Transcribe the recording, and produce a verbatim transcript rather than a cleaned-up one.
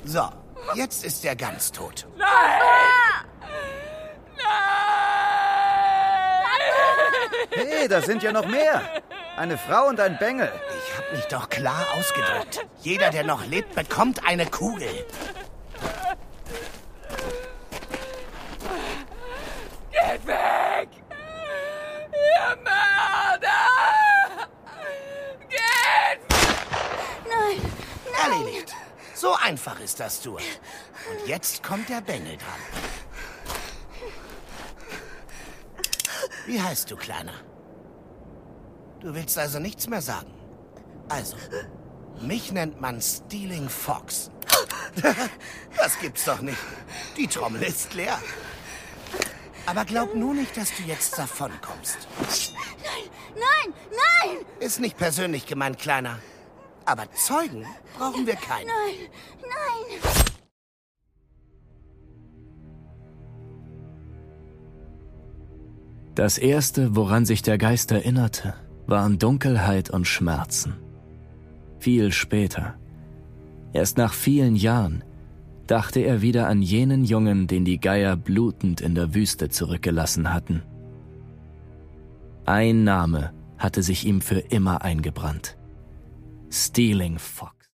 So, jetzt ist er ganz tot. Nein! Nein! Hey, da sind ja noch mehr. Eine Frau und ein Bengel. Ich hab mich doch klar ausgedrückt. Jeder, der noch lebt, bekommt eine Kugel. Geht weg! Ihr Mörder! Geht weg! Nein, nein. Erledigt. So einfach ist das, Stuart. Und jetzt kommt der Bengel dran. Wie heißt du, Kleiner? Du willst also nichts mehr sagen? Also, mich nennt man Stealing Fox. Das gibt's doch nicht. Die Trommel ist leer. Aber glaub nur nicht, dass du jetzt davonkommst. Nein, nein, nein! Ist nicht persönlich gemeint, Kleiner. Aber Zeugen brauchen wir keine. Nein, nein! Das Erste, woran sich der Geist erinnerte, waren Dunkelheit und Schmerzen. Viel später, erst nach vielen Jahren, dachte er wieder an jenen Jungen, den die Geier blutend in der Wüste zurückgelassen hatten. Ein Name hatte sich ihm für immer eingebrannt: Stealing Fox.